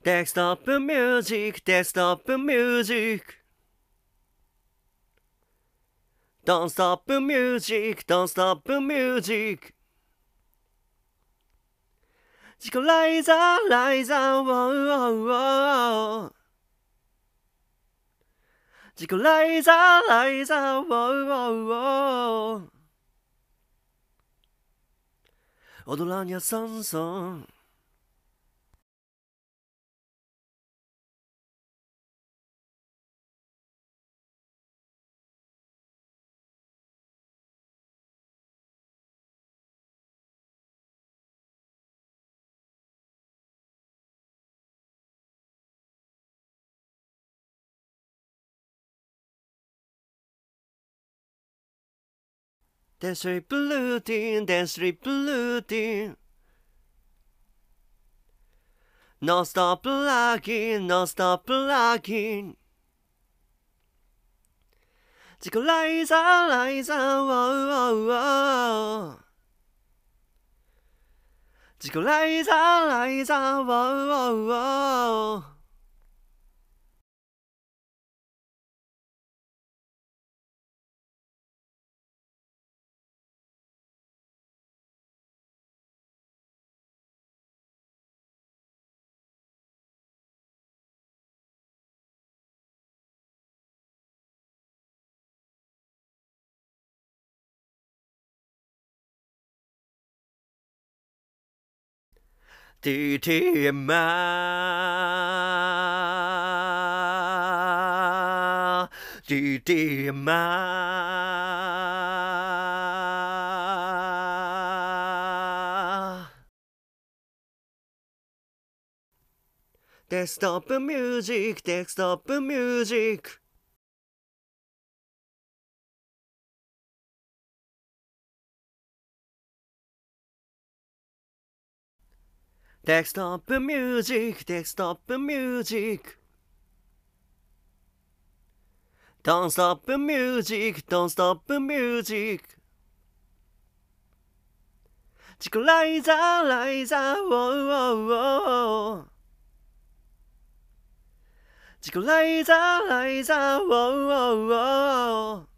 Desktop music, desktop music. Don't stop music, don't stop music. 自己ライザー、ライザー、自己ライザー、ライザー、踊らにゃサンソン。Dance sleep routine, dance sleep routine. No stop rocking, no stop rocking. 自己ライザー、ライザー、自己ライザー、ライザー。DTMR Desktop music, desktop music. Desktop music, desktop music. Don't stop music, don't stop music. 自己ライザー、ライザー、自己ライザー、ライザー。